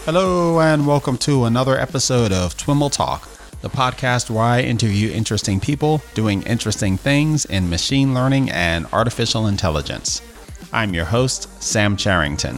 Hello and welcome to another episode of TWIML Talk, the podcast where I interview interesting people doing interesting things in machine learning and artificial intelligence. I'm your host, Sam Charrington.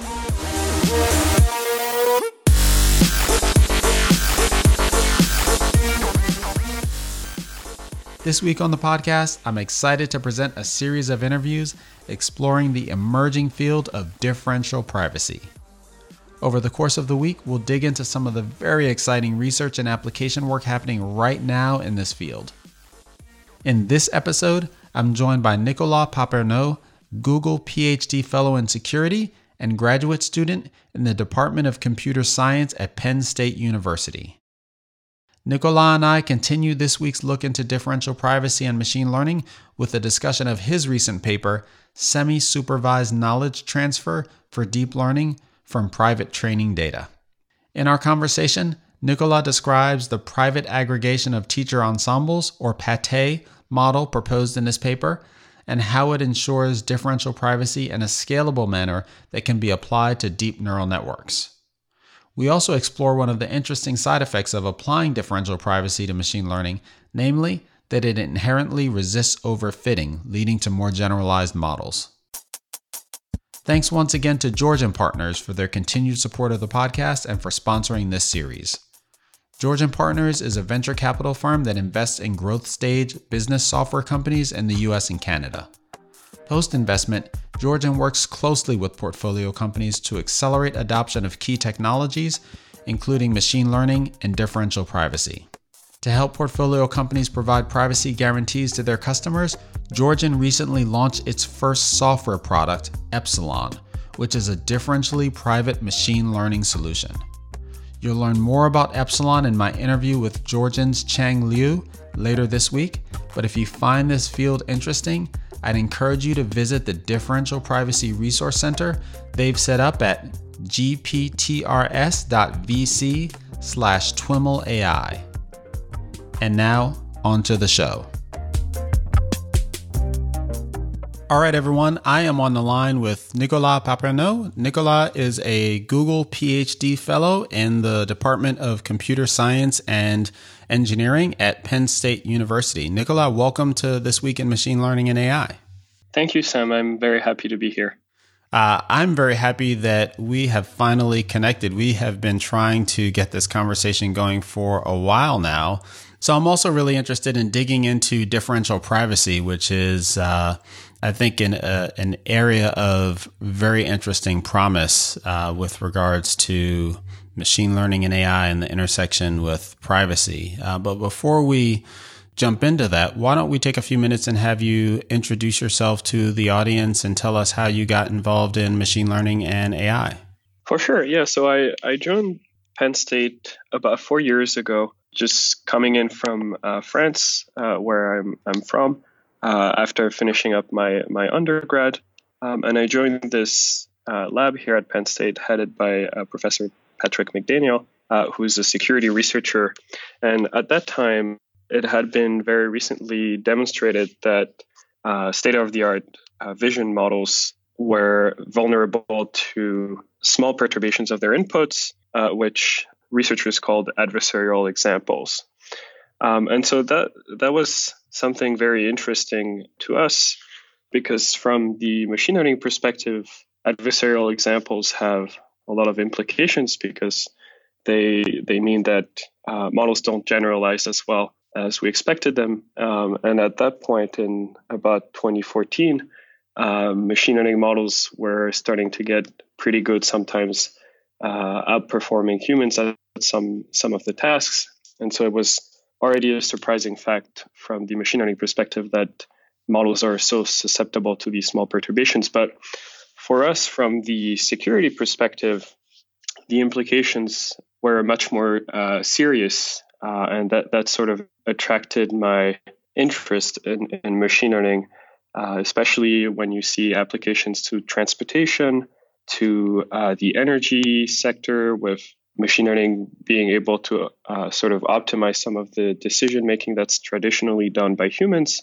This week on the podcast, I'm excited to present a series of interviews exploring the emerging field of differential privacy. Over the course of the week, we'll dig into some of the very exciting research and application work happening right now in this field. In this episode, I'm joined by Nicolas Papernaud, Google PhD Fellow in Security and graduate student in the Department of Computer Science at Penn State University. Nicolas and I continue this week's look into differential privacy and machine learning with a discussion of his recent paper, Semi-Supervised Knowledge Transfer for Deep Learning from Private Training Data. In our conversation, Nicolas describes the private aggregation of teacher ensembles, or PATE, model proposed in his paper, and how it ensures differential privacy in a scalable manner that can be applied to deep neural networks. We also explore one of the interesting side effects of applying differential privacy to machine learning, namely that it inherently resists overfitting, leading to more generalized models. Thanks once again to Georgian Partners for their continued support of the podcast and for sponsoring this series. Georgian Partners is a venture capital firm that invests in growth stage business software companies in the US and Canada. Post-investment, Georgian works closely with portfolio companies to accelerate adoption of key technologies, including machine learning and differential privacy. To help portfolio companies provide privacy guarantees to their customers, Georgian recently launched its first software product, Epsilon, which is a differentially private machine learning solution. You'll learn more about Epsilon in my interview with Georgian's Chang Liu later this week, but if you find this field interesting, I'd encourage you to visit the Differential Privacy Resource Center they've set up at gptrs.vc/TWIMLAI. And now, on to the show. All right, everyone, I am on the line with Nicolas Papernaud. Nicolas is a Google PhD Fellow in the Department of Computer Science and Engineering at Penn State University. Nicolas, welcome to This Week in Machine Learning and AI. Thank you, Sam. I'm very happy to be here. I'm very happy that we have finally connected. We have been trying to get this conversation going for a while now. So I'm also really interested in digging into differential privacy, which is, I think, an area of very interesting promise with regards to machine learning and AI and the intersection with privacy. But before we jump into that, why don't we take a few minutes and have you introduce yourself to the audience and tell us how you got involved in machine learning and AI? For sure. Yeah. So I joined Penn State about 4 years ago, just coming in from France, where I'm from, after finishing up my undergrad. And I joined this lab here at Penn State, headed by Professor Patrick McDaniel, who's a security researcher. And at that time, it had been very recently demonstrated that state-of-the-art vision models were vulnerable to small perturbations of their inputs, which researchers called adversarial examples. And so that was something very interesting to us, because from the machine learning perspective, adversarial examples have a lot of implications, because they mean that models don't generalize as well as we expected them. And at that point in about 2014, machine learning models were starting to get pretty good, sometimes outperforming humans at some of the tasks. And so it was already a surprising fact from the machine learning perspective that models are so susceptible to these small perturbations. But for us, from the security perspective, the implications were much more serious, and that sort of attracted my interest in machine learning, especially when you see applications to transportation, to the energy sector, with machine learning being able to sort of optimize some of the decision making that's traditionally done by humans,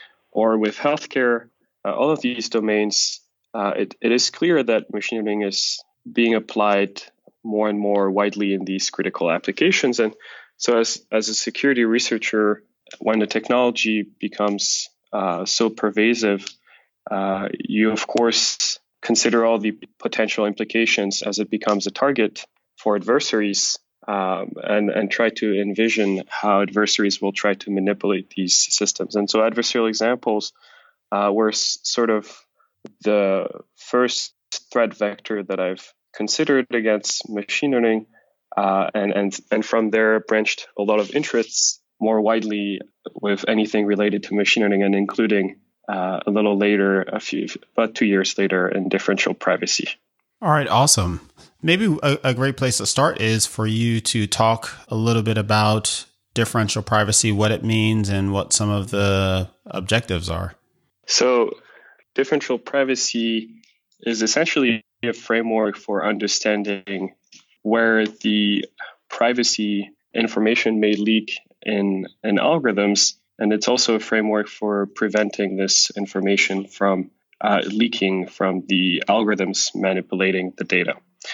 or with healthcare. All of these domains, it is clear that machine learning is being applied more and more widely in these critical applications. And so as a security researcher, when the technology becomes so pervasive, you, of course, consider all the potential implications as it becomes a target for adversaries, and try to envision how adversaries will try to manipulate these systems. And so adversarial examples were sort of the first threat vector that I've considered against machine learning, and from there branched a lot of interests more widely with anything related to machine learning, and including a little later, about 2 years later, in differential privacy. All right, awesome. Maybe a great place to start is for you to talk a little bit about differential privacy, what it means, and what some of the objectives are. So differential privacy is essentially a framework for understanding where the privacy information may leak in algorithms. And it's also a framework for preventing this information from leaking from the algorithms manipulating the data.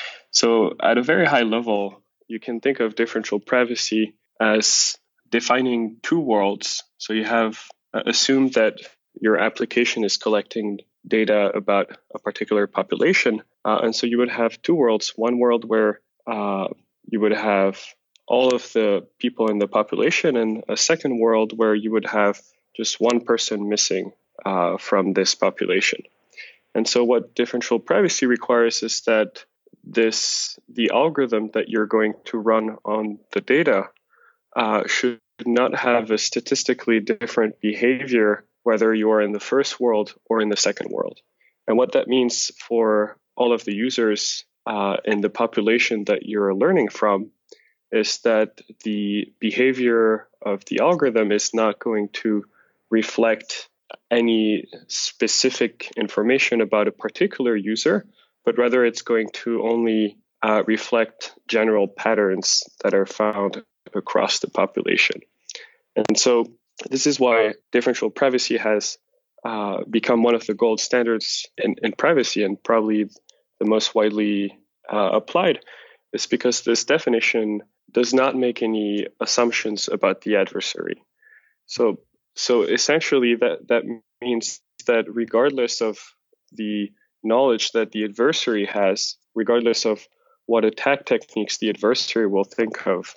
So at a very high level, you can think of differential privacy as defining two worlds. So you have assumed that your application is collecting data about a particular population. And so you would have two worlds, one world where you would have all of the people in the population, and a second world where you would have just one person missing from this population. And so what differential privacy requires is that the algorithm that you're going to run on the data should not have a statistically different behavior, whether you are in the first world or in the second world. And what that means for all of the users in the population that you're learning from is that the behavior of the algorithm is not going to reflect any specific information about a particular user, but rather it's going to only reflect general patterns that are found across the population. And so this is why differential privacy has become one of the gold standards in privacy, and probably the most widely applied, is because this definition does not make any assumptions about the adversary. So essentially that means that regardless of the knowledge that the adversary has, regardless of what attack techniques the adversary will think of,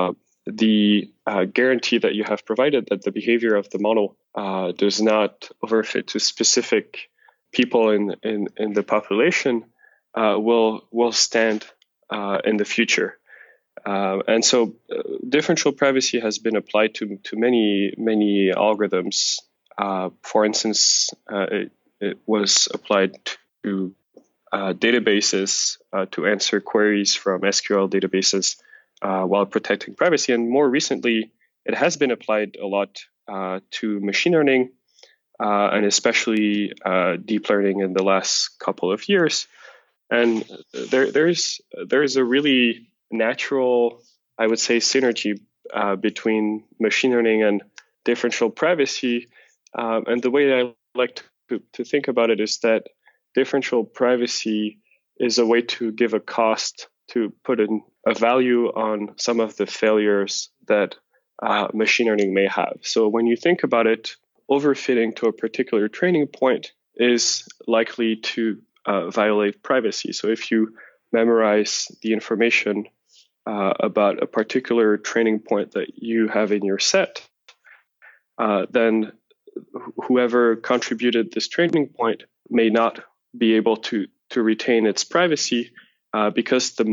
the guarantee that you have provided that the behavior of the model does not overfit to specific people in the population will stand in the future. And so differential privacy has been applied to many algorithms. For instance, it was applied to databases to answer queries from SQL databases while protecting privacy. And more recently, it has been applied a lot to machine learning, and especially deep learning in the last couple of years. And there's a really natural, I would say, synergy between machine learning and differential privacy. And the way I like to think about it is that differential privacy is a way to give a cost, to put in a value on some of the failures that machine learning may have. So when you think about it, overfitting to a particular training point is likely to violate privacy. So if you memorize the information about a particular training point that you have in your set, then whoever contributed this training point may not be able to retain its privacy because the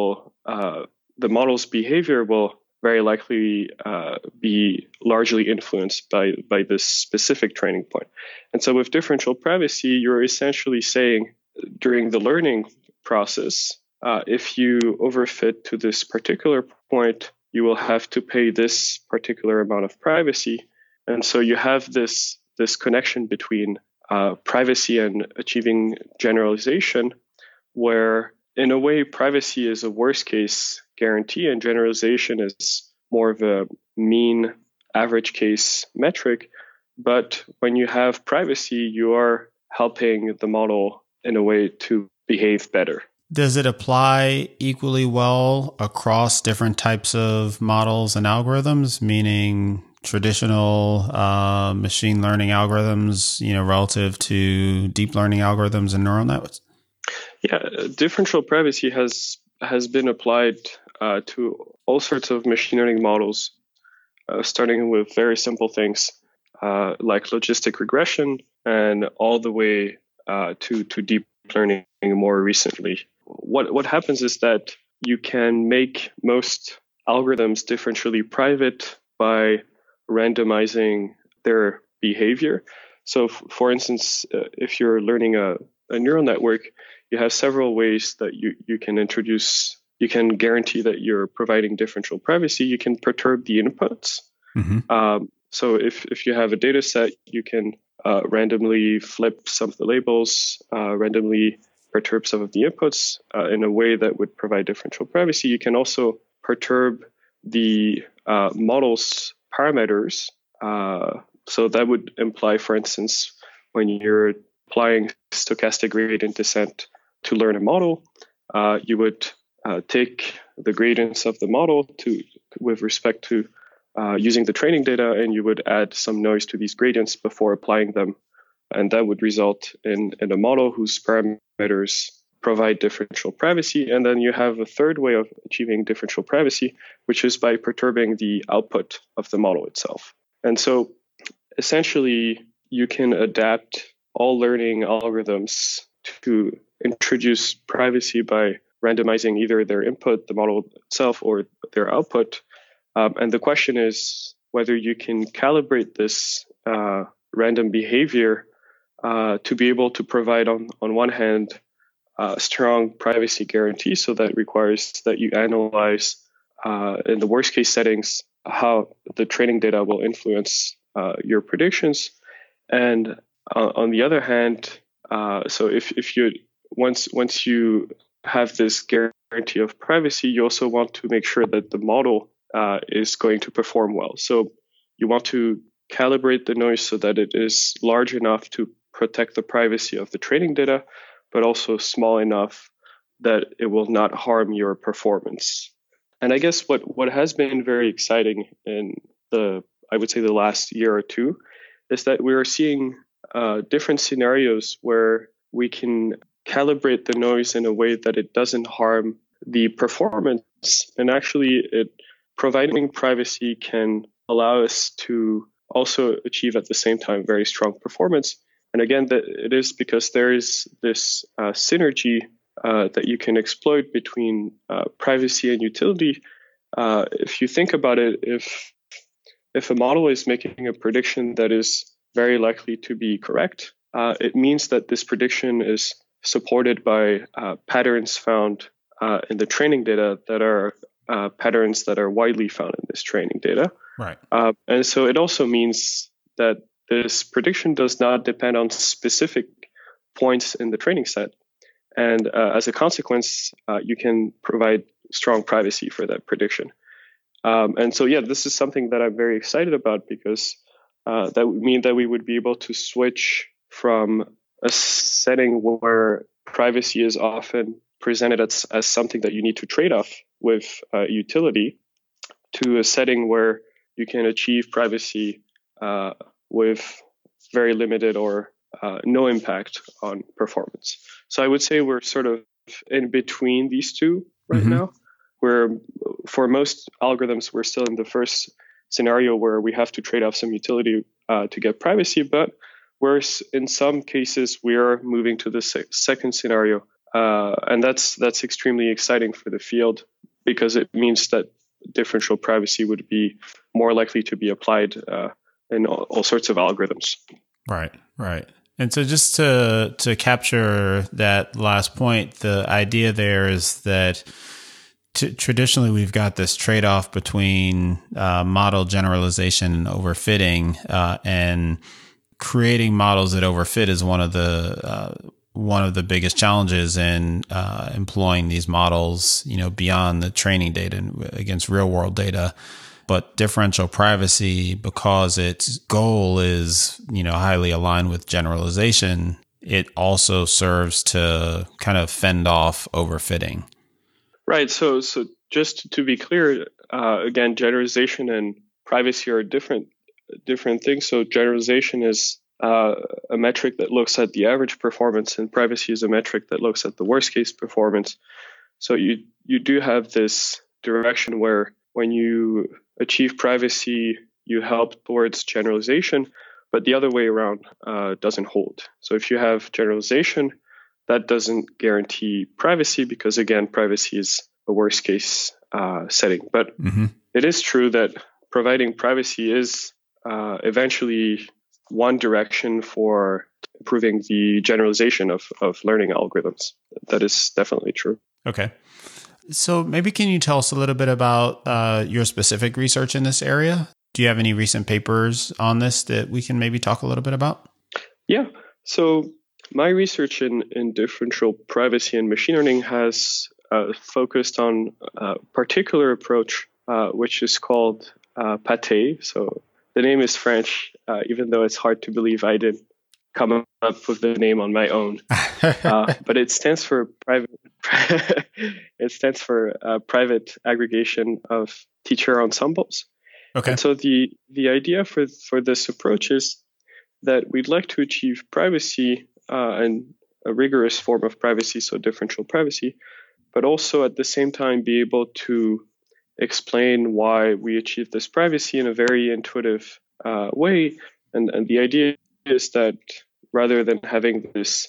model's behavior will very likely be largely influenced by this specific training point. And so with differential privacy, you're essentially saying during the learning process, if you overfit to this particular point, you will have to pay this particular amount of privacy. And so you have this connection between privacy and achieving generalization, where in a way privacy is a worst case guarantee and generalization is more of a mean average case metric. But when you have privacy, you are helping the model in a way to behave better. Does it apply equally well across different types of models and algorithms, meaning traditional machine learning algorithms, relative to deep learning algorithms and neural networks? Yeah, differential privacy has been applied to all sorts of machine learning models, starting with very simple things like logistic regression and all the way to deep learning more recently. What happens is that you can make most algorithms differentially private by randomizing their behavior. So, for instance, if you're learning a neural network, you have several ways that you can introduce. You can guarantee that you're providing differential privacy. You can perturb the inputs. Mm-hmm. So if you have a data set, you can randomly flip some of the labels, randomly perturb some of the inputs in a way that would provide differential privacy. You can also perturb the model's parameters. So that would imply, for instance, when you're applying stochastic gradient descent to learn a model, you would take the gradients of the model with respect to using the training data, and you would add some noise to these gradients before applying them. And that would result in a model whose parameters provide differential privacy. And then you have a third way of achieving differential privacy, which is by perturbing the output of the model itself. And so essentially, you can adapt all learning algorithms to introduce privacy by randomizing either their input, the model itself, or their output. And the question is whether you can calibrate this random behavior to be able to provide, on one hand, strong privacy guarantee. So that requires that you analyze, in the worst case settings, how the training data will influence your predictions. And on the other hand, so if you once you have this guarantee of privacy, you also want to make sure that the model is going to perform well. So you want to calibrate the noise so that it is large enough to protect the privacy of the training data, but also small enough that it will not harm your performance. And I guess what has been very exciting in I would say the last year or two, is that we are seeing different scenarios where we can calibrate the noise in a way that it doesn't harm the performance. And actually, providing privacy can allow us to also achieve at the same time very strong performance. And again, it is because there is this synergy that you can exploit between privacy and utility. If you think about it, if a model is making a prediction that is very likely to be correct, it means that this prediction is supported by patterns found in the training data that are patterns that are widely found in this training data. Right. And so it also means that this prediction does not depend on specific points in the training set. And as a consequence, you can provide strong privacy for that prediction. And so, this is something that I'm very excited about, because that would mean that we would be able to switch from a setting where privacy is often presented as something that you need to trade off with utility, to a setting where you can achieve privacy with very limited or no impact on performance. So I would say we're sort of in between these two right now, where for most algorithms, we're still in the first scenario where we have to trade off some utility to get privacy, but whereas in some cases we are moving to the second scenario, and that's extremely exciting for the field, because it means that differential privacy would be more likely to be applied in all sorts of algorithms. Right. And so just to capture that last point, the idea there is that traditionally we've got this trade-off between model generalization and overfitting, and creating models that overfit is one of the biggest challenges in employing these models, beyond the training data and against real world data. But differential privacy, because its goal is, highly aligned with generalization, it also serves to kind of fend off overfitting. Right. So just to be clear, again, generalization and privacy are different things. So generalization is a metric that looks at the average performance, and privacy is a metric that looks at the worst case performance. So you do have this direction where when you achieve privacy, you help towards generalization, but the other way around doesn't hold. So if you have generalization, that doesn't guarantee privacy because, again, privacy is a worst case setting. But it is true that providing privacy is eventually one direction for improving the generalization of learning algorithms. That is definitely true. Okay. So maybe can you tell us a little bit about your specific research in this area? Do you have any recent papers on this that we can maybe talk a little bit about? Yeah. So my research in differential privacy and machine learning has focused on a particular approach, which is called PATE. So the name is French, even though it's hard to believe I didn't come up with the name on my own. But it stands for private. It stands for private aggregation of teacher ensembles. Okay. And so the idea for this approach is that we'd like to achieve privacy and a rigorous form of privacy, so differential privacy, but also at the same time be able to explain why we achieve this privacy in a very intuitive way. And the idea is that rather than having this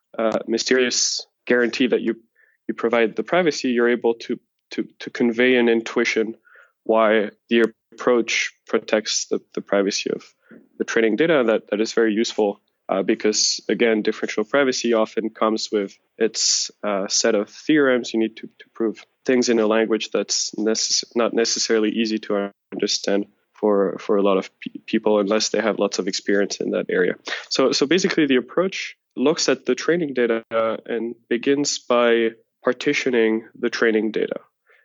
mysterious guarantee that you provide the privacy, you're able to convey an intuition why the approach protects the privacy of the training data. That is very useful because, again, differential privacy often comes with its set of theorems. You need to prove things in a language that's not necessarily easy to understand for a lot of people unless they have lots of experience in that area. So basically the approach looks at the training data and begins by partitioning the training data.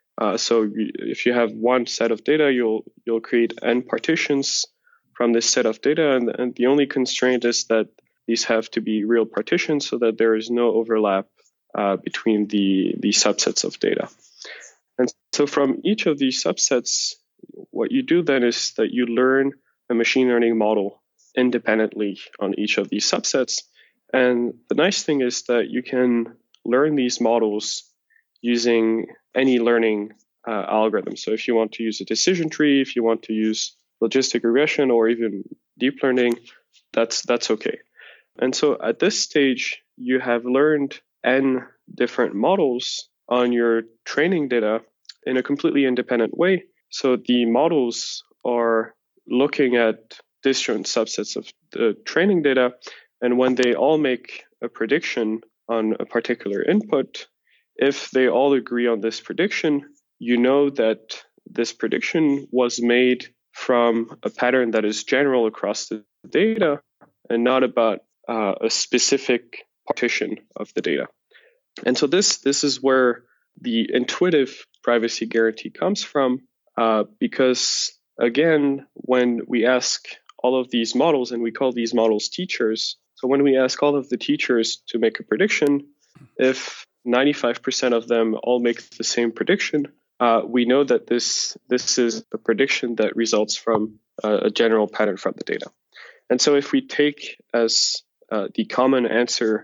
So if you have one set of data, you'll create n partitions from this set of data, and the only constraint is that these have to be real partitions so that there is no overlap between the subsets of data. And so from each of these subsets, what you do then is that you learn a machine learning model independently on each of these subsets. And the nice thing is that you can learn these models using any learning algorithm. So if you want to use a decision tree, if you want to use logistic regression or even deep learning, that's okay. And so at this stage, you have learned n different models on your training data in a completely independent way. So the models are looking at different subsets of the training data, and when they all make a prediction on a particular input, if they all agree on this prediction, you know that this prediction was made from a pattern that is general across the data and not about a specific partition of the data. And so this is where the intuitive privacy guarantee comes from, because, again, when we ask all of these models, and we call these models teachers, so when we ask all of the teachers to make a prediction, if 95% of them all make the same prediction, we know that this is a prediction that results from a general pattern from the data. And so if we take as the common answer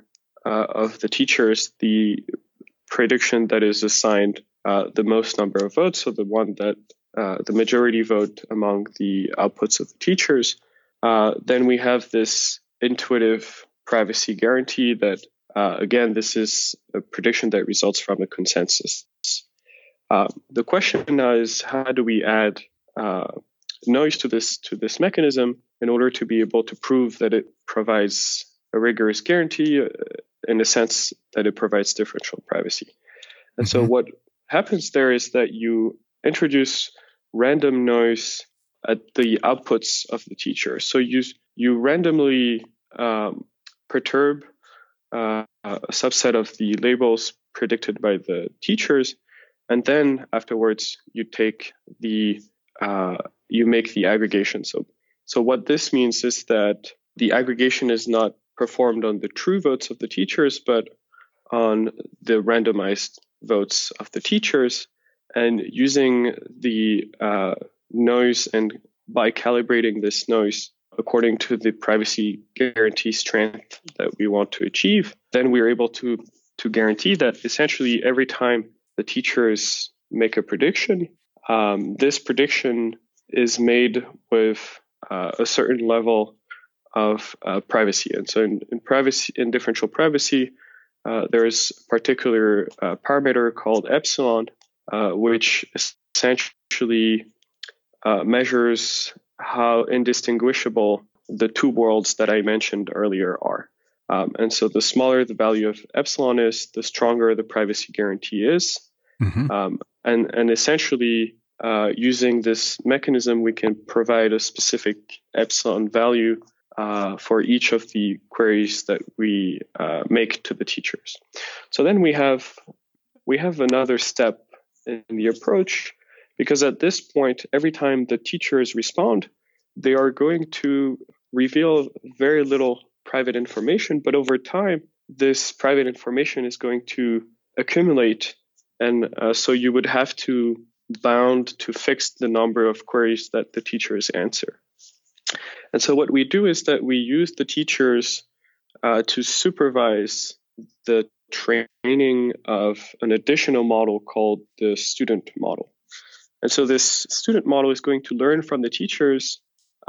of the teachers the prediction that is assigned the most number of votes, so the one that the majority vote among the outputs of the teachers, then we have this intuitive privacy guarantee that, again, this is a prediction that results from a consensus. The question now is, how do we add noise to this mechanism in order to be able to prove that it provides a rigorous guarantee in the sense that it provides differential privacy? And so what happens there is that you introduce random noise at the outputs of the teacher. So you randomly perturb a subset of the labels predicted by the teachers, and then afterwards you take you make the aggregation. So what this means is that the aggregation is not performed on the true votes of the teachers, but on the randomized votes of the teachers. And using the noise, and by calibrating this noise according to the privacy guarantee strength that we want to achieve, then we're able to guarantee that essentially every time the teachers make a prediction, this prediction is made with a certain level of privacy. And so in differential privacy, there is a particular parameter called epsilon, which essentially measures how indistinguishable the two worlds that I mentioned earlier are. And so the smaller the value of epsilon is, the stronger the privacy guarantee is. Mm-hmm. And essentially, using this mechanism, we can provide a specific epsilon value for each of the queries that we make to the teachers. So then we have another step in the approach, because at this point, every time the teachers respond, they are going to reveal very little private information, but over time, this private information is going to accumulate. And so you would have to bound to fix the number of queries that the teachers answer. And so what we do is that we use the teachers to supervise the training of an additional model called the student model. And so this student model is going to learn from the teachers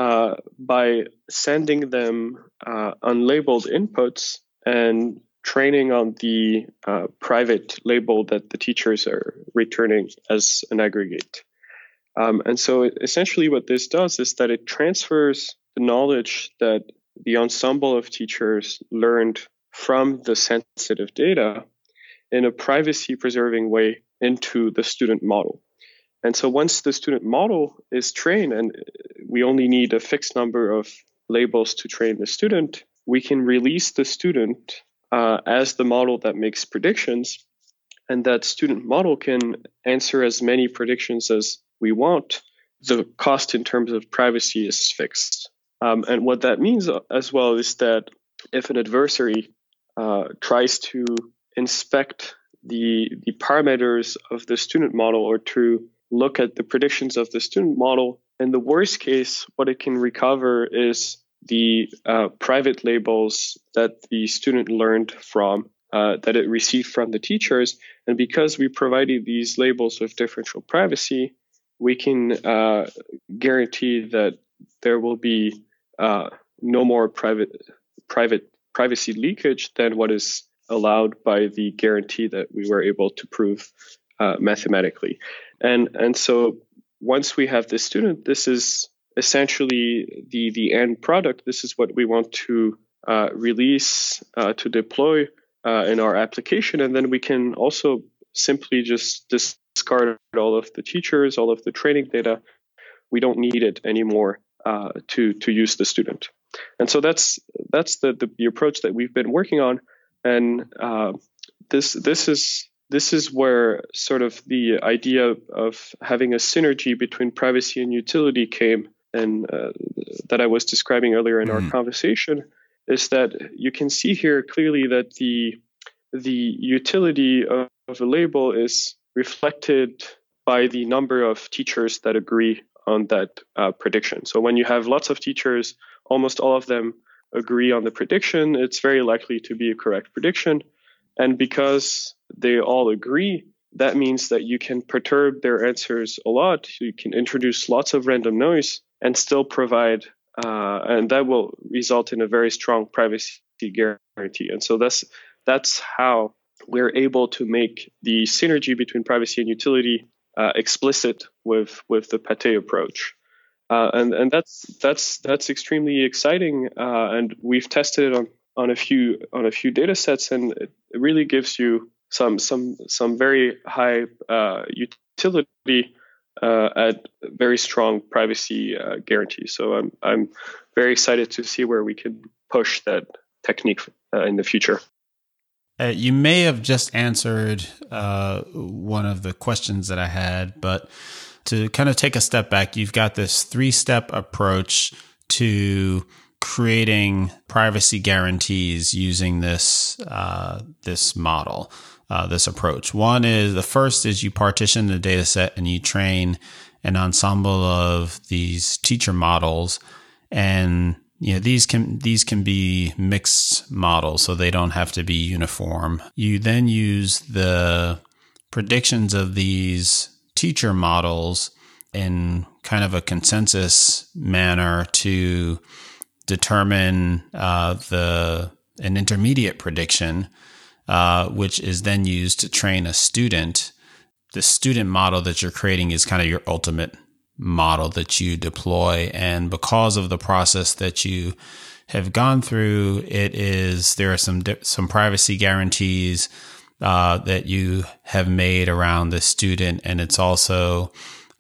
by sending them unlabeled inputs and training on the private label that the teachers are returning as an aggregate. And so essentially what this does is that it transfers the knowledge that the ensemble of teachers learned from the sensitive data in a privacy-preserving way into the student model. And so once the student model is trained, and we only need a fixed number of labels to train the student, we can release the student as the model that makes predictions, and that student model can answer as many predictions as we want. The cost in terms of privacy is fixed. And what that means as well is that if an adversary tries to inspect the parameters of the student model, or to look at the predictions of the student model, in the worst case, what it can recover is the private labels that the student learned from, that it received from the teachers. And because we provided these labels with differential privacy, we can guarantee that there will be no more private privacy leakage than what is allowed by the guarantee that we were able to prove mathematically. And so once we have this student, this is essentially the end product. This is what we want to release, to deploy in our application. And then we can also simply just discard all of the teachers, all of the training data. We don't need it anymore to use the student. And so that's the approach that we've been working on. And this is where sort of the idea of having a synergy between privacy and utility came, and that I was describing earlier in our conversation, is that you can see here clearly that the utility of a label is reflected by the number of teachers that agree on that prediction. So when you have lots of teachers, almost all of them agree on the prediction, it's very likely to be a correct prediction. And because they all agree, that means that you can perturb their answers a lot. You can introduce lots of random noise and still provide, and that will result in a very strong privacy guarantee. And so that's how we're able to make the synergy between privacy and utility explicit with the Pate approach. And that's extremely exciting. And we've tested it on a few data sets, and it really gives you some very high utility at very strong privacy guarantee. So I'm very excited to see where we can push that technique in the future. You may have just answered one of the questions that I had, but to kind of take a step back, you've got this 3-step approach to creating privacy guarantees using this model, this approach. The first is you partition the data set and you train an ensemble of these teacher models, and these can be mixed models, so they don't have to be uniform. You then use the predictions of these teacher models in kind of a consensus manner to determine an intermediate prediction, which is then used to train a student. The student model that you're creating is kind of your ultimate model that you deploy. And because of the process that you have gone through, there are some privacy guarantees that you have made around the student, and it's also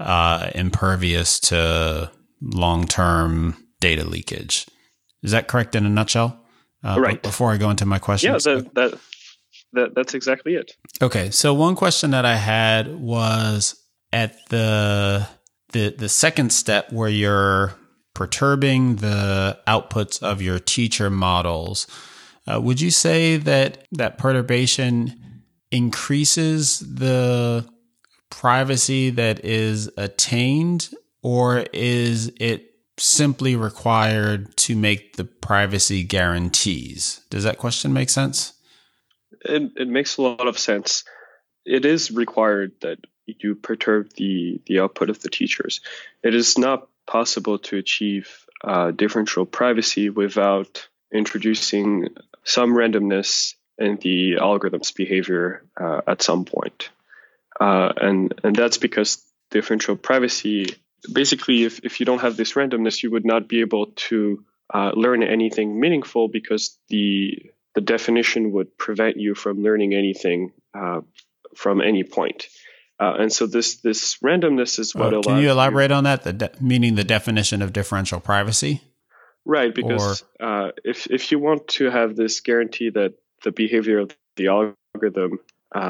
impervious to long-term data leakage. Is that correct in a nutshell? Right. Before I go into my questions. Yeah, that's exactly it. Okay. So one question that I had was at the second step where you're perturbing the outputs of your teacher models. Would you say that perturbation increases the privacy that is attained, or is it simply required to make the privacy guarantees? Does that question make sense? It makes a lot of sense. It is required that you perturb the output of the teachers. It is not possible to achieve differential privacy without introducing some randomness in the algorithm's behavior at some point. And that's because differential privacy, basically, if you don't have this randomness, you would not be able to learn anything meaningful, because the definition would prevent you from learning anything from any point. And so this randomness is what allows. Can you elaborate on that? Meaning the definition of differential privacy? Right, because if you want to have this guarantee that the behavior of the algorithm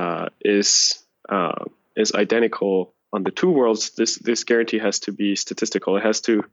is identical on the two worlds, this guarantee has to be statistical. It has to,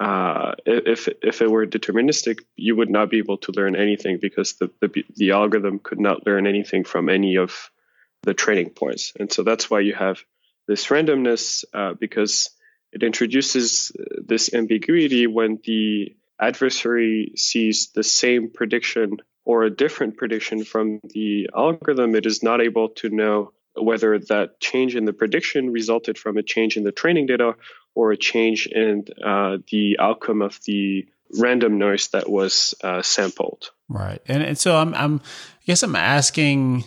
if it were deterministic, you would not be able to learn anything, because the algorithm could not learn anything from any of the training points. And so that's why you have this randomness, because it introduces this ambiguity. When the adversary sees the same prediction or a different prediction from the algorithm, it is not able to know whether that change in the prediction resulted from a change in the training data or a change in the outcome of the random noise that was sampled. Right. And so I guess I'm asking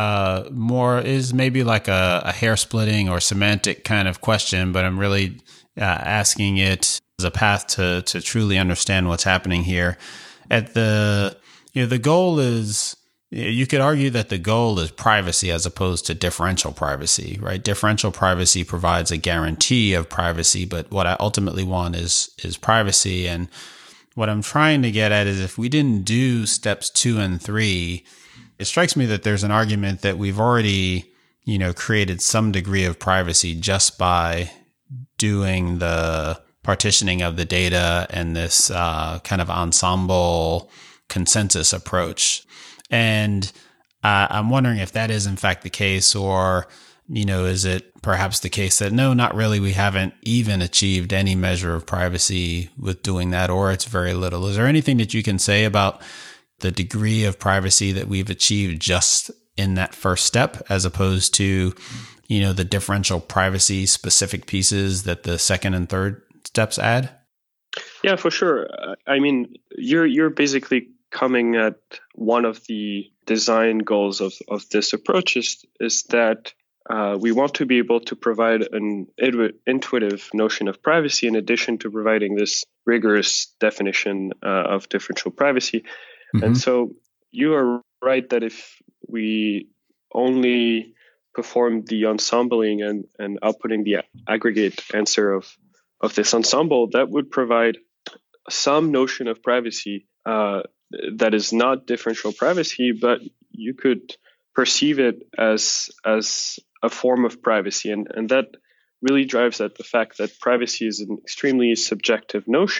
more is maybe like a hair splitting or semantic kind of question, but I'm really asking it as a path to truly understand what's happening here. At the goal is, you could argue that the goal is privacy as opposed to differential privacy, right? Differential privacy provides a guarantee of privacy, but what I ultimately want is privacy. And what I'm trying to get at is, if we didn't do steps 2 and 3, it strikes me that there's an argument that we've already, created some degree of privacy just by doing the partitioning of the data and this kind of ensemble consensus approach. And I'm wondering if that is in fact the case, or, is it perhaps the case that no, not really, we haven't even achieved any measure of privacy with doing that, or it's very little. Is there anything that you can say about the degree of privacy that we've achieved just in that first step, as opposed to, the differential privacy specific pieces that the second and third steps add? Yeah, for sure. I mean, you're basically coming at one of the design goals of this approach is that we want to be able to provide an intuitive notion of privacy in addition to providing this rigorous definition of differential privacy. Mm-hmm. And so you are right that if we only perform the ensembling and outputting the aggregate answer of this ensemble, that would provide some notion of privacy that is not differential privacy, but you could perceive it as a form of privacy. And that really drives at the fact that privacy is an extremely subjective notion.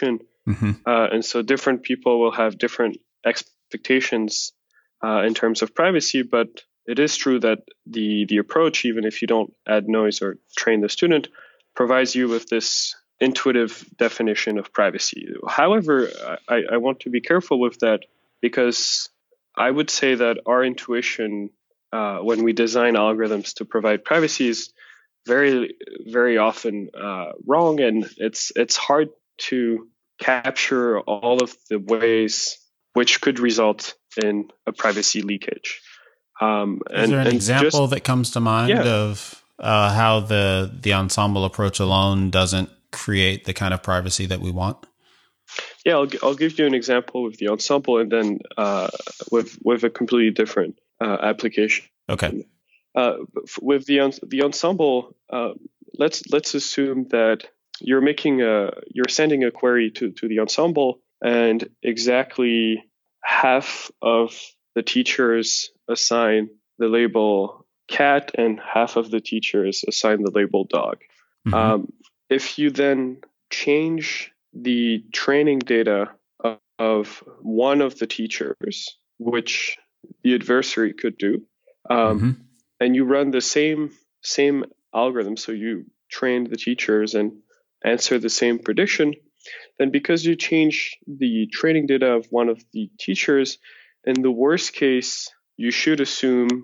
And so different people will have different expectations in terms of privacy, but it is true that the approach, even if you don't add noise or train the student, provides you with this intuitive definition of privacy. However, I want to be careful with that, because I would say that our intuition when we design algorithms to provide privacy is very, very often wrong, and it's hard to capture all of the ways which could result in a privacy leakage. Is there an example that comes to mind of how the ensemble approach alone doesn't create the kind of privacy that we want? Yeah, I'll give you an example with the ensemble, and then with a completely different application. Okay. With the ensemble, let's assume that you're sending a query to the ensemble, and exactly half of the teachers assign the label cat and half of the teachers assign the label dog. If you then change the training data of one of the teachers, which the adversary could do, and you run the same algorithm, so you trained the teachers and answer the same prediction, then because you change the training data of one of the teachers, in the worst case, you should assume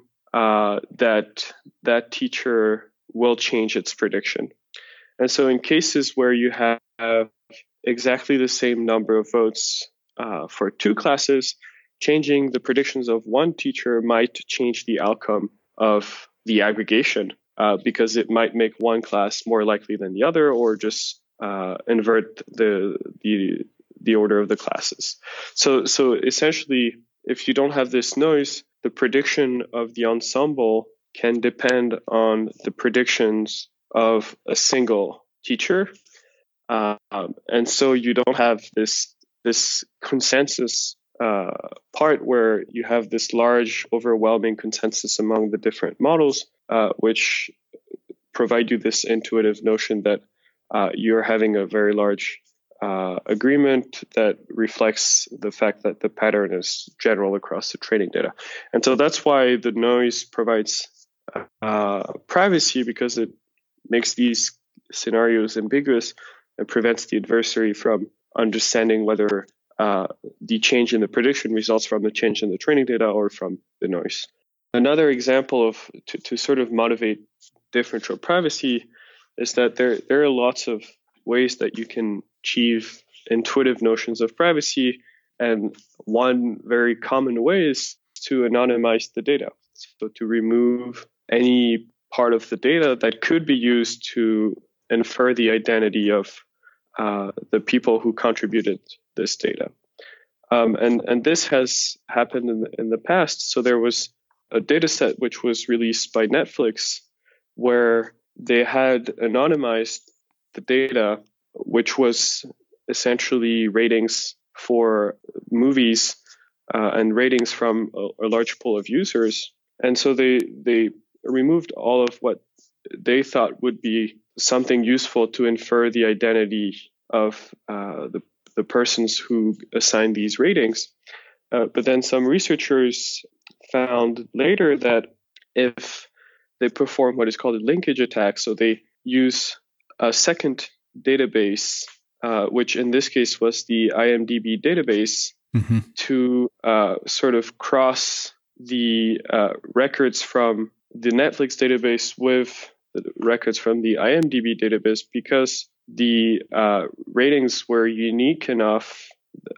that teacher will change its prediction. And so in cases where you have exactly the same number of votes for two classes, changing the predictions of one teacher might change the outcome of the aggregation, because it might make one class more likely than the other, or just invert the order of the classes. So essentially, if you don't have this noise, the prediction of the ensemble can depend on the predictions of a single teacher, and so you don't have this consensus part where you have this large, overwhelming consensus among the different models, which provide you this intuitive notion that you're having a very large agreement that reflects the fact that the pattern is general across the training data. And so that's why the noise provides privacy, because it makes these scenarios ambiguous and prevents the adversary from understanding whether the change in the prediction results from the change in the training data or from the noise. Another example of to sort of motivate differential privacy is that there are lots of ways that you can achieve intuitive notions of privacy, and one very common way is to anonymize the data, so to remove any part of the data that could be used to infer the identity of the people who contributed this data. And this has happened in the past. So there was a data set which was released by Netflix where they had anonymized the data, which was essentially ratings for movies and ratings from a large pool of users. And so they removed all of what they thought would be something useful to infer the identity of the persons who assigned these ratings. But then some researchers found later that if they perform what is called a linkage attack, so they use a second database, which in this case was the IMDb database, to sort of cross the records from the Netflix database with the records from the IMDb database, because the ratings were unique enough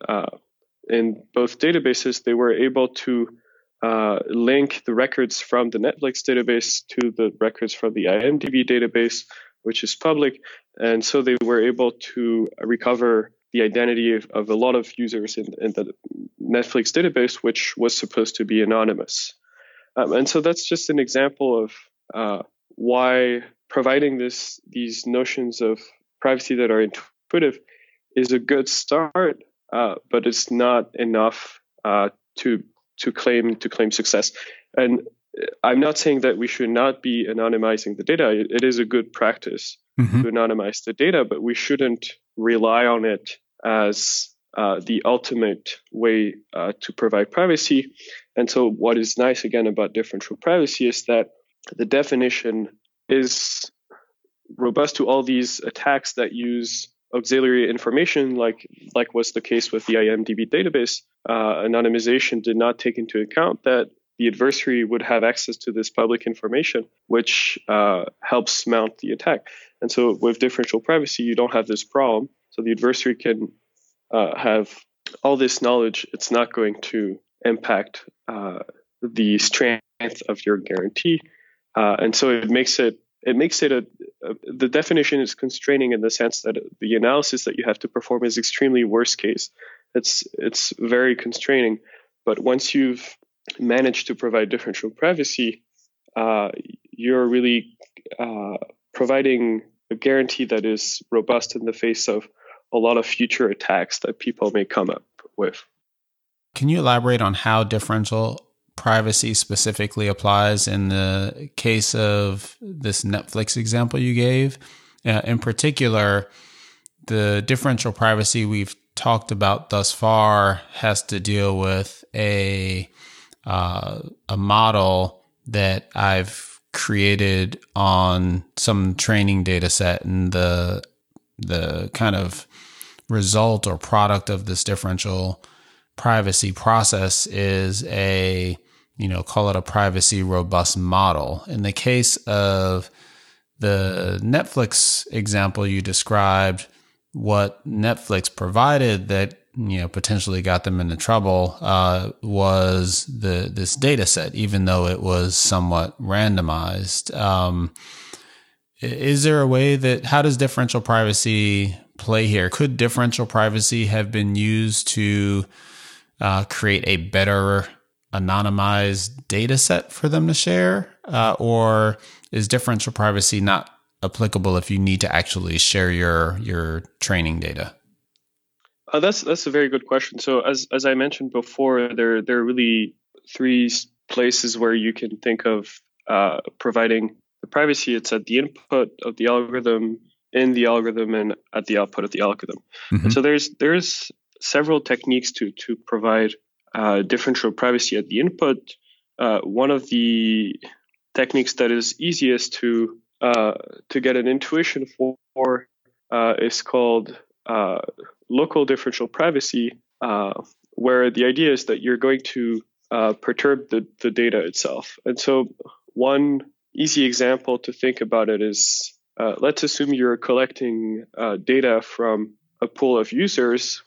in both databases. They were able to link the records from the Netflix database to the records from the IMDb database, which is public. And so they were able to recover the identity of a lot of users in the Netflix database, which was supposed to be anonymous. And so that's just an example of why providing these notions of privacy that are intuitive is a good start, but it's not enough to claim success. And I'm not saying that we should not be anonymizing the data. It is a good practice to anonymize the data, but we shouldn't rely on it as the ultimate way to provide privacy. And so what is nice again about differential privacy is that the definition is robust to all these attacks that use auxiliary information, like was the case with the IMDb database. Anonymization did not take into account that the adversary would have access to this public information, which helps mount the attack. And so with differential privacy, you don't have this problem. So the adversary can have all this knowledge. It's not going to impact the strength of your guarantee. And so it makes it the definition is constraining in the sense that the analysis that you have to perform is extremely worst case. It's very constraining. But once you've managed to provide differential privacy, you're really providing a guarantee that is robust in the face of a lot of future attacks that people may come up with. Can you elaborate on how differential privacy specifically applies in the case of this Netflix example you gave? In particular, the differential privacy we've talked about thus far has to deal with a model that I've created on some training data set, and the kind of result or product of this differential privacy process is call it a privacy robust model. In the case of the Netflix example you described, what Netflix provided that potentially got them into trouble was this data set, even though it was somewhat randomized. Is there a way how does differential privacy play here? Could differential privacy have been used to create a better anonymized data set for them to share? Or is differential privacy not applicable if you need to actually share your training data? That's a very good question. So as I mentioned before, there are really three places where you can think of providing the privacy. It's at the input of the algorithm, in the algorithm, and at the output of the algorithm. Mm-hmm. And so there's several techniques to provide differential privacy at the input. One of the techniques that is easiest to get an intuition for is called local differential privacy, where the idea is that you're going to perturb the data itself. And so one easy example to think about it is, let's assume you're collecting data from a pool of users.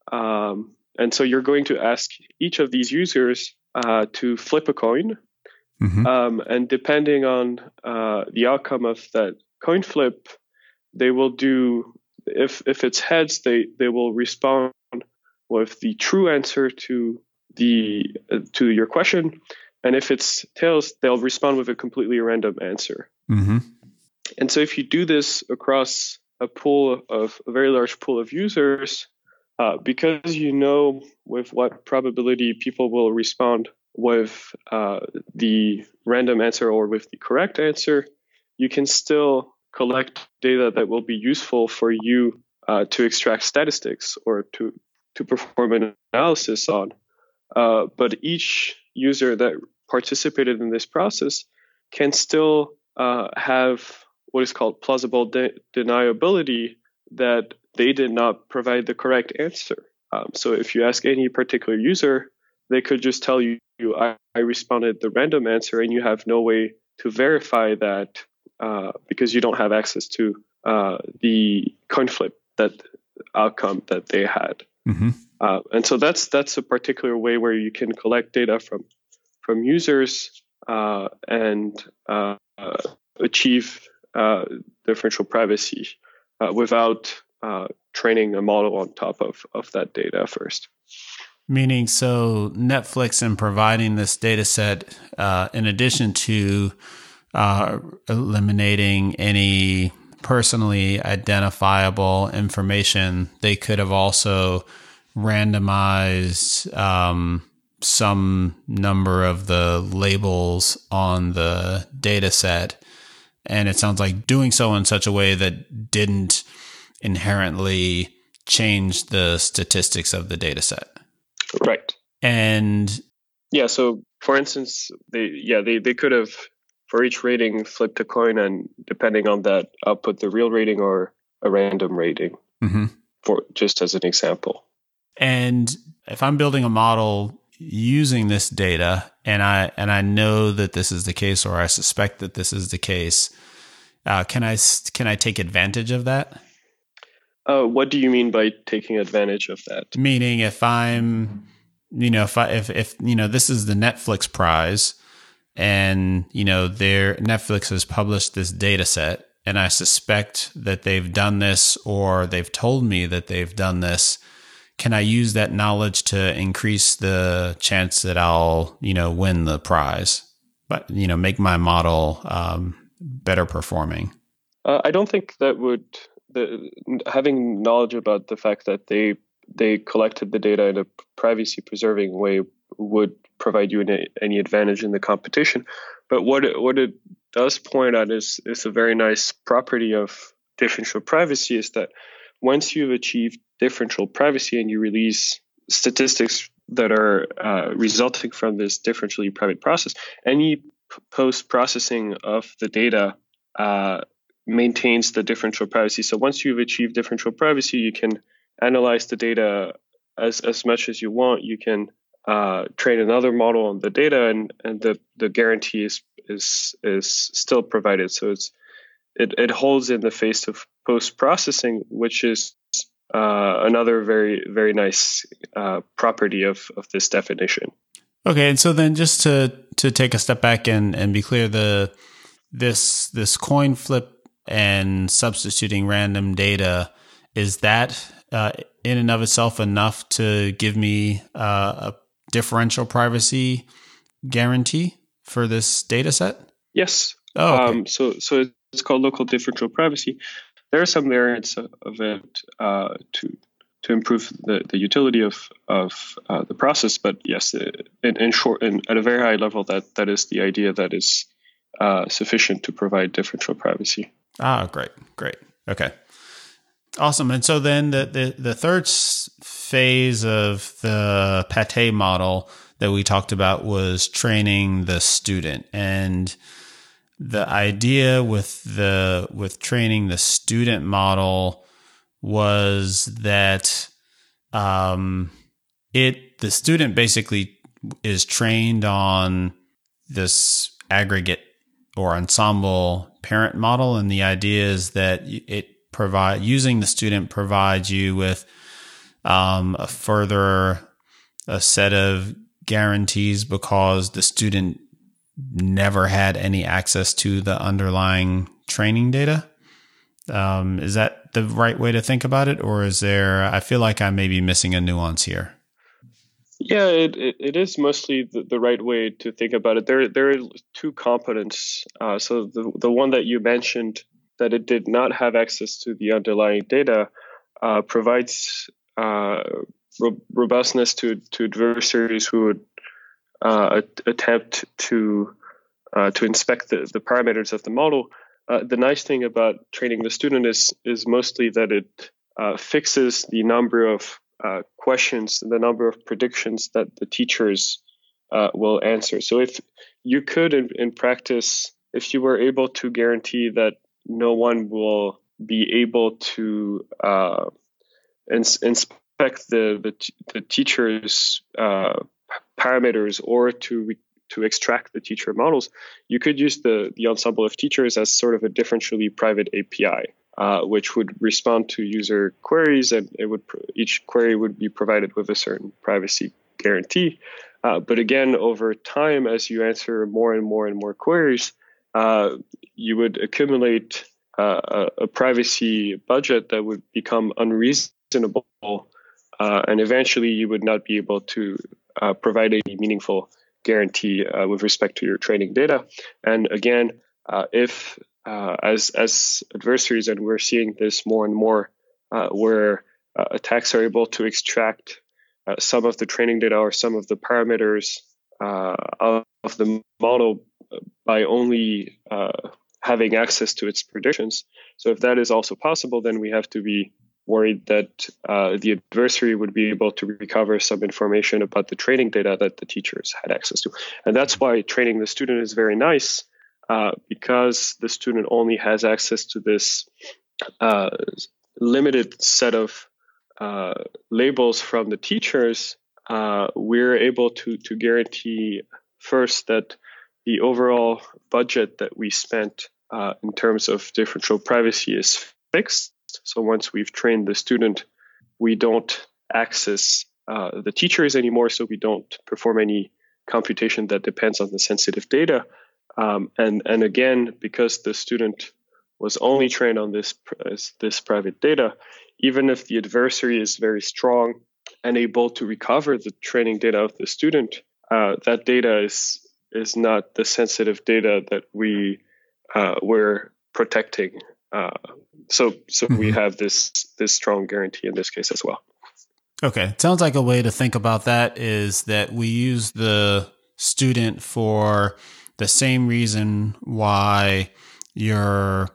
And so you're going to ask each of these users to flip a coin. Mm-hmm. And depending on the outcome of that coin flip, they will do, if it's heads, they will respond with the true answer to your question. And if it's tails, they'll respond with a completely random answer. Mm-hmm. And so if you do this across a very large pool of users, because with what probability people will respond with the random answer or with the correct answer, you can still collect data that will be useful for you to extract statistics or to perform an analysis on. But each user that participated in this process can still have what is called plausible deniability, that they did not provide the correct answer. So if you ask any particular user, they could just tell you, I responded the random answer, and you have no way to verify that because you don't have access to the coin flip, that outcome that they had. Mm-hmm. And so that's a particular way where you can collect data from users and achieve differential privacy without training a model on top of that data first. Meaning, so Netflix, in providing this data set, in addition to eliminating any personally identifiable information, they could have also randomized some number of the labels on the data set. And it sounds like doing so in such a way that didn't inherently change the statistics of the data set. Right. And yeah, so for instance, they could have for each rating flipped a coin and depending on that output the real rating or a random rating. Mm-hmm. For just as an example. And if I'm building a model using this data and I know that this is the case, or I suspect that this is the case, can I take advantage of that? What do you mean by taking advantage of that? Meaning if I'm, if this is the Netflix prize and, Netflix has published this data set and I suspect that they've done this or they've told me that they've done this, can I use that knowledge to increase the chance that I'll, win the prize, but, make my model better performing? I don't think that would, having knowledge about the fact that they collected the data in a privacy preserving way would provide you any advantage in the competition. But what it does point out is a very nice property of differential privacy is that once you've achieved differential privacy and you release statistics that are resulting from this differentially private process, any post-processing of the data maintains the differential privacy. So once you've achieved differential privacy, you can analyze the data as much as you want. You can train another model on the data, and the guarantee is still provided. So it holds in the face of post-processing, which is another very, very nice property of this definition. Okay, and so then just to take a step back and be clear, this coin flip and substituting random data, is that in and of itself enough to give me a differential privacy guarantee for this data set? Yes. Oh, okay. So it's called local differential privacy. There are some variants of it to improve the utility of the process, but yes, in short, at a very high level, that is the idea that is sufficient to provide differential privacy. Great. Okay, awesome. And so then the third phase of the Pate model that we talked about was training the student, and the idea with training the student model was that the student basically is trained on this aggregate or ensemble parent model, and the idea is that using the student provides you with a set of guarantees because the student never had any access to the underlying training data. Is that the right way to think about it, or I feel like I may be missing a nuance here? Yeah, it is mostly the right way to think about it. There are two components. So the one that you mentioned, that it did not have access to the underlying data, provides robustness to adversaries who would attempt to inspect the parameters of the model. The nice thing about training the student is mostly that it fixes the number of questions, the number of predictions that the teachers will answer. So if you could, in practice, if you were able to guarantee that no one will be able to inspect the teacher's parameters or to extract the teacher models, you could use the ensemble of teachers as sort of a differentially private API, which would respond to user queries, and each query would be provided with a certain privacy guarantee. But again, over time, as you answer more and more queries, you would accumulate a privacy budget that would become unreasonable, and eventually you would not be able to provide any meaningful guarantee with respect to your training data. And again, if as adversaries, and we're seeing this more and more, where attacks are able to extract some of the training data or some of the parameters of the model by only having access to its predictions. So if that is also possible, then we have to be worried that the adversary would be able to recover some information about the training data that the teachers had access to. And that's why training the student is very nice, because the student only has access to this limited set of labels from the teachers. We're able to guarantee first that the overall budget that we spent in terms of differential privacy is fixed. So once we've trained the student, we don't access the teachers anymore, so we don't perform any computation that depends on the sensitive data. And again, because the student was only trained on this private data, even if the adversary is very strong and able to recover the training data of the student, that data is not the sensitive data that we were protecting. So we have this strong guarantee in this case as well. Okay. It sounds like a way to think about that is that we use the student for the same reason why your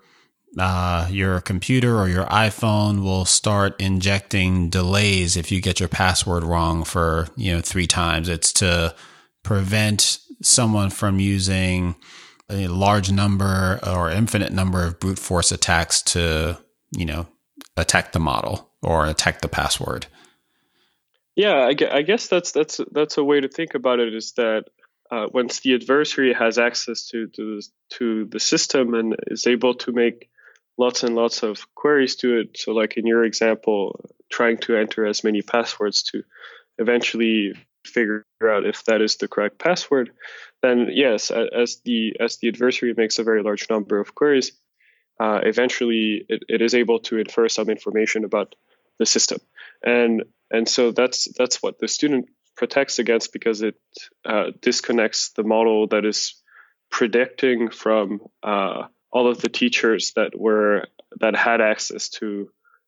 computer or your iPhone will start injecting delays if you get your password wrong for 3 times. It's to prevent someone from using a large number or infinite number of brute force attacks to attack the model or attack the password. Yeah, I guess that's a way to think about it, is that once the adversary has access to the system and is able to make lots and lots of queries to it, so like in your example, trying to enter as many passwords to eventually figure out if that is the correct password, then yes, as the adversary makes a very large number of queries, eventually it is able to infer some information about the system, and so that's what the student protects against, because it disconnects the model that is predicting from all of the teachers that had access to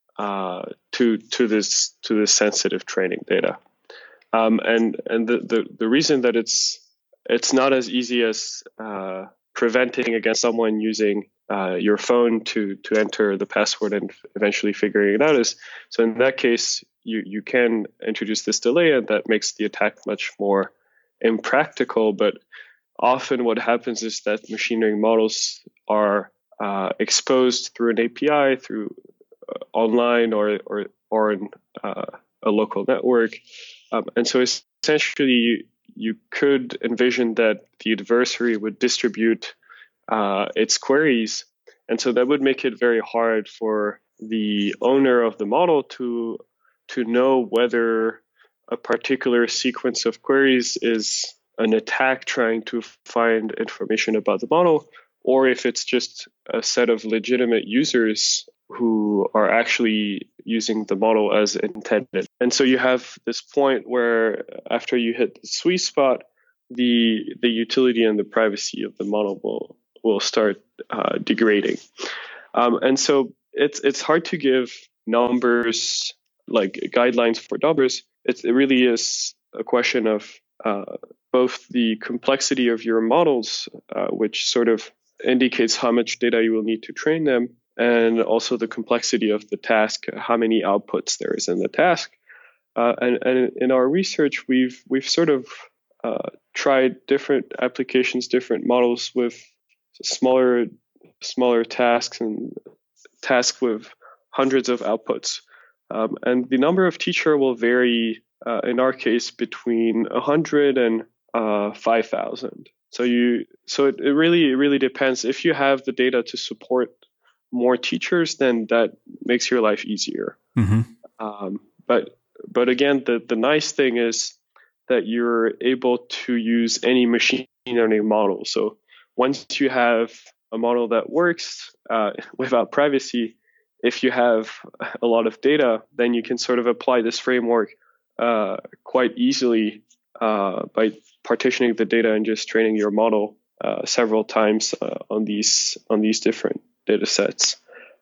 this sensitive training data. And the reason that it's not as easy as preventing against someone using your phone to enter the password and eventually figuring it out is, so in that case you can introduce this delay, and that makes the attack much more impractical. But often what happens is that machine learning models are exposed through an API, through online or in a local network. And so essentially you could envision that the adversary would distribute its queries. And so that would make it very hard for the owner of the model to know whether a particular sequence of queries is an attack trying to find information about the model, or if it's just a set of legitimate users who are actually using the model as intended. And so you have this point where after you hit the sweet spot, the utility and the privacy of the model will start degrading. And so it's hard to give numbers, like guidelines for numbers. It really is a question of both the complexity of your models, which sort of indicates how much data you will need to train them, and also the complexity of the task, how many outputs there is in the task. And in our research, we've sort of tried different applications, different models with smaller tasks and tasks with hundreds of outputs. And the number of teacher will vary, in our case, between 100 and 5,000. So it really depends. If you have the data to support more teachers, then that makes your life easier. Mm-hmm. But again, the nice thing is that you're able to use any machine learning model. So once you have a model that works without privacy, if you have a lot of data, then you can sort of apply this framework quite easily by partitioning the data and just training your model several times on these different data sets.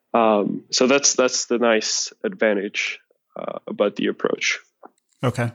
So that's the nice advantage about the approach. Okay.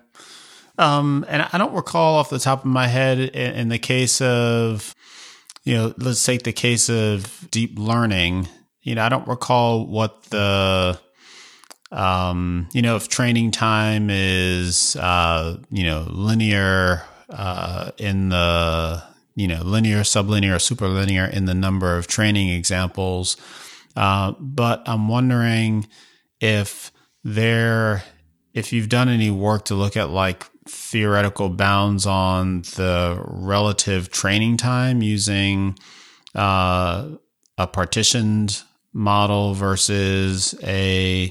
And I don't recall off the top of my head in the case of, let's take the case of deep learning. I don't recall what the if training time is, linear in the, linear, sublinear, or superlinear in the number of training examples. But I'm wondering if you've done any work to look at like theoretical bounds on the relative training time using a partitioned model versus a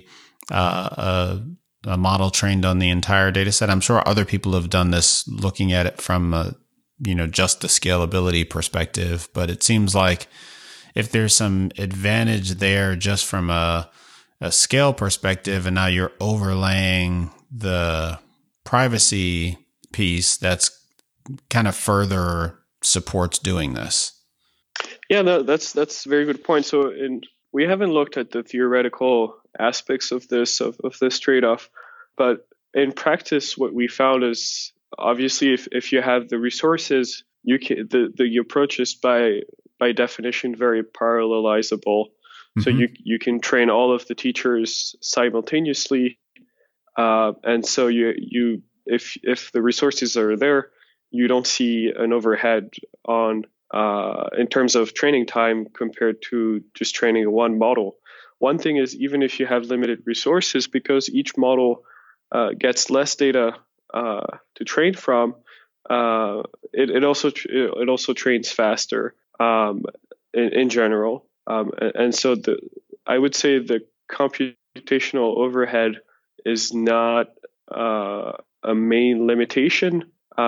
model trained on the entire data set. I'm sure other people have done this looking at it from just the scalability perspective, but it seems like if there's some advantage there just from a scale perspective, and now you're overlaying the privacy piece, that's kind of further supports doing this. Yeah, that's a very good point. So we haven't looked at the theoretical aspects of this trade-off, but in practice, what we found is obviously if you have the resources, you can the approach is by definition very parallelizable. Mm-hmm. So you can train all of the teachers simultaneously, and so you if the resources are there, you don't see an overhead on in terms of training time compared to just training one model. One thing is, even if you have limited resources, because each model gets less data to train from, it also trains faster in general. And so I would say the computational overhead is not a main limitation.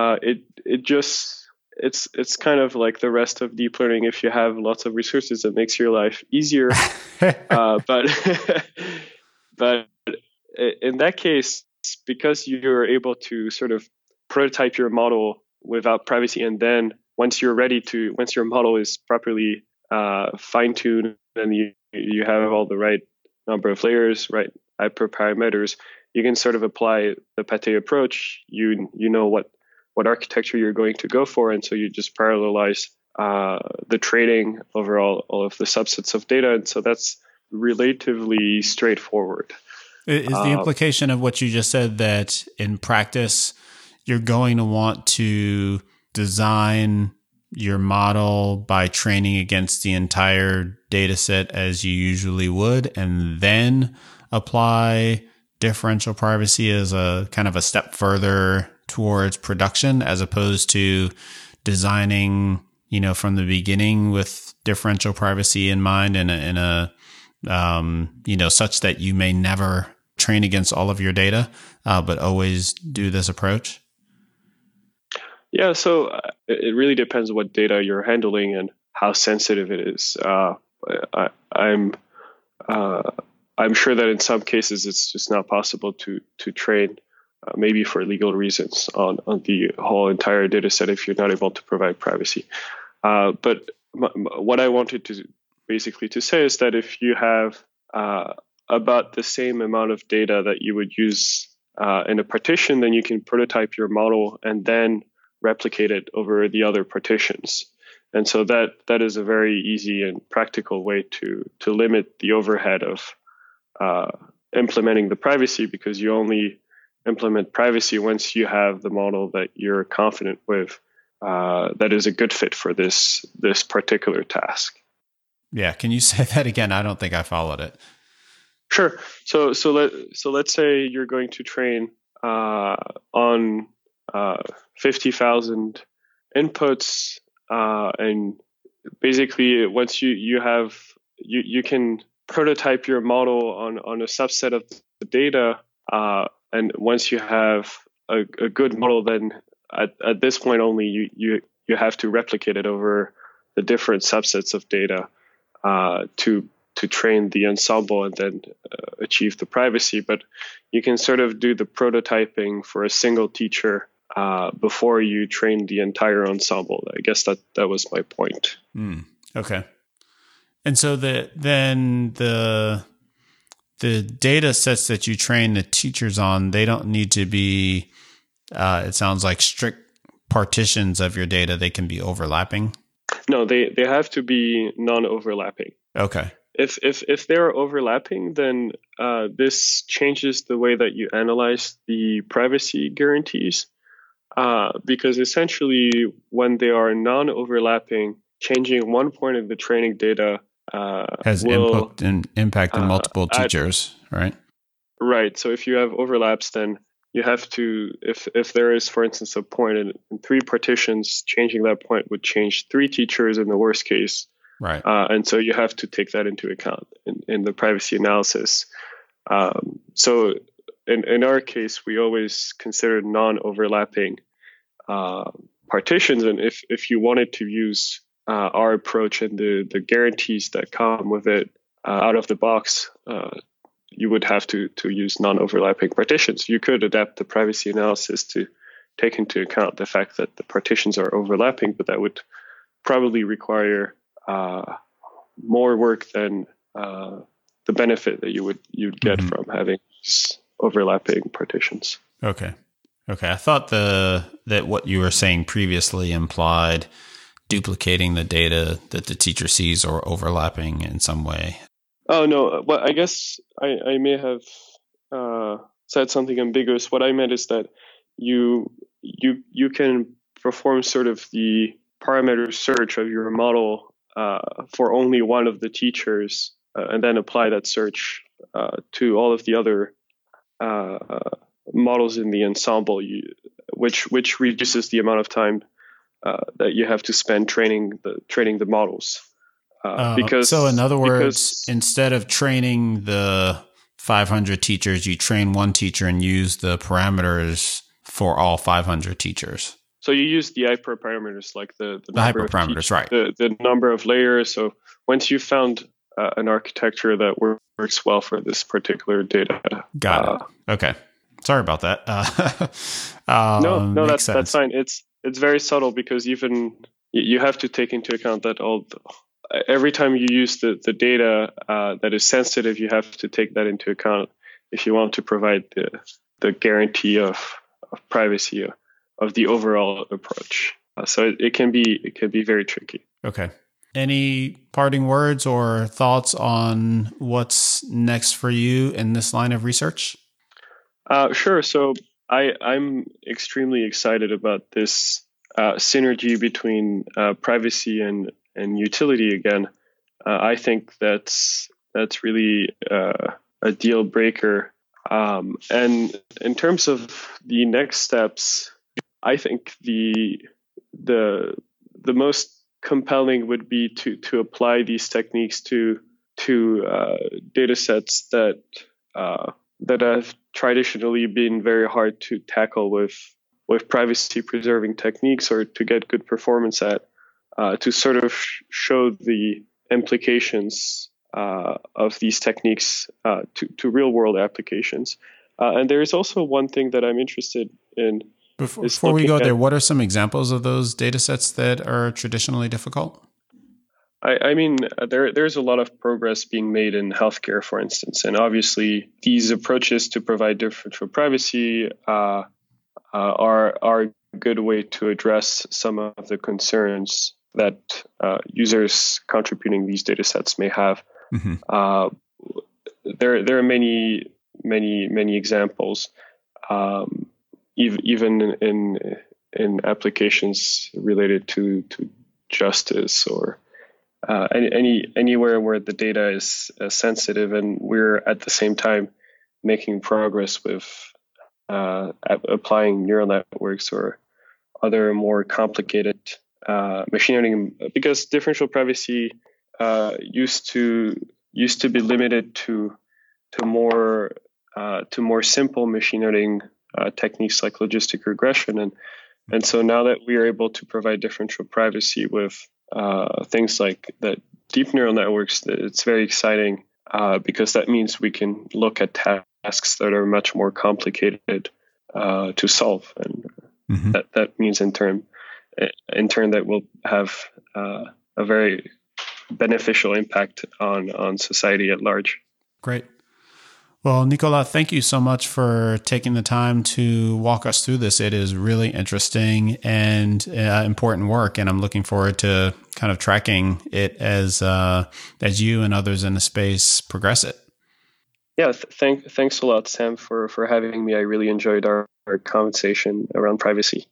It's kind of like the rest of deep learning. If you have lots of resources, it makes your life easier. But in that case, because you're able to sort of prototype your model without privacy, and then once your model is properly fine-tuned, and you have all the right number of layers, right hyperparameters, you can sort of apply the Pate approach. You know what architecture you're going to go for, and so you just parallelize the training over all of the subsets of data, and so that's relatively straightforward. Is the implication of what you just said that in practice you're going to want to design your model by training against the entire data set as you usually would, and then apply differential privacy as a kind of a step further towards production, as opposed to designing, from the beginning with differential privacy in mind in a such that you may never train against all of your data, but always do this approach? Yeah, so it really depends what data you're handling and how sensitive it is. I'm sure that in some cases it's just not possible to train, maybe for legal reasons, on the whole entire data set if you're not able to provide privacy. But what I wanted to basically to say is that if you have about the same amount of data that you would use in a partition, then you can prototype your model and then replicate it over the other partitions. And so that is a very easy and practical way to limit the overhead of implementing the privacy, because you only implement privacy once you have the model that you're confident with that is a good fit for this particular task. Yeah, can you say that again? I don't think I followed it. Sure. So let's say you're going to train on 50,000 inputs, and basically once you can prototype your model on a subset of the data, and once you have a good model, then at this point only you have to replicate it over the different subsets of data to train the ensemble and then achieve the privacy. But you can sort of do the prototyping for a single teacher before you train the entire ensemble. I guess that was my point. Okay. And so the data sets that you train the teachers on, they don't need to be, it sounds like, strict partitions of your data. They can be overlapping. No, they have to be non-overlapping. Okay. if they're overlapping, then this changes the way that you analyze the privacy guarantees. Because essentially, when they are non-overlapping, changing one point of the training data has input and impact on multiple teachers, right? Right. So if you have overlaps, then you have to, if there is, for instance, a point in three partitions, changing that point would change three teachers in the worst case. Right. And so you have to take that into account in the privacy analysis. So in our case, we always consider non-overlapping partitions. And if you wanted to use our approach and the guarantees that come with it out of the box, you would have to use non-overlapping partitions. You could adapt the privacy analysis to take into account the fact that the partitions are overlapping, but that would probably require more work than the benefit that you'd get from having overlapping partitions. Okay. I thought that what you were saying previously implied duplicating the data that the teacher sees or overlapping in some way. Oh, no. Well, I guess I may have said something ambiguous. What I meant is that you can perform sort of the parameter search of your model for only one of the teachers and then apply that search to all of the other models in the ensemble, which reduces the amount of time that you have to spend training the models. So in other words, instead of training the 500 teachers, you train one teacher and use the parameters for all 500 teachers. So you use the hyperparameters, like the hyperparameters, right? The number of layers. So once you've found an architecture that works well for this particular data, got it. Okay, sorry about that. No, that's fine. It's very subtle because even you have to take into account that every time you use the data that is sensitive, you have to take that into account if you want to provide the guarantee of privacy of the overall approach. So it can be very tricky. Okay. Any parting words or thoughts on what's next for you in this line of research? Sure. So I'm extremely excited about this synergy between privacy and utility again. I think that's really a deal breaker. And in terms of the next steps, I think the most compelling would be to apply these techniques to data sets that have traditionally been very hard to tackle with privacy preserving techniques or to get good performance at, to sort of show the implications of these techniques to real world applications. And there is also one thing that I'm interested in. Before we go there, what are some examples of those data sets that are traditionally difficult? I mean, there's a lot of progress being made in healthcare, for instance, and obviously these approaches to provide differential privacy are a good way to address some of the concerns that users contributing these data sets may have. Mm-hmm. There are many examples, even in applications related to justice or anywhere where the data is sensitive, and we're at the same time making progress with applying neural networks or other more complicated machine learning, because differential privacy used to be limited to more simple machine learning techniques like logistic regression, and so now that we are able to provide differential privacy with things like that deep neural networks, it's very exciting because that means we can look at tasks that are much more complicated to solve, and mm-hmm. that means in turn that will have a very beneficial impact on society at large. Great. Well, Nicolas, thank you so much for taking the time to walk us through this. It is really interesting and important work, and I'm looking forward to kind of tracking it as you and others in the space progress it. Yeah, thanks a lot, Sam, for having me. I really enjoyed our conversation around privacy.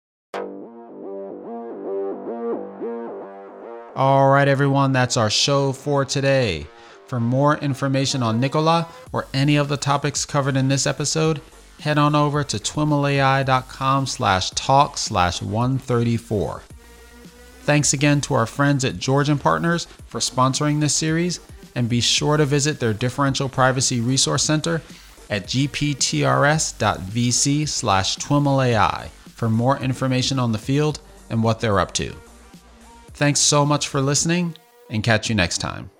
All right, everyone, that's our show for today. For more information on Nicolas or any of the topics covered in this episode, head on over to twimlai.com/talk/134. Thanks again to our friends at Georgian Partners for sponsoring this series, and be sure to visit their Differential Privacy Resource Center at gptrs.vc/twimlai for more information on the field and what they're up to. Thanks so much for listening, and catch you next time.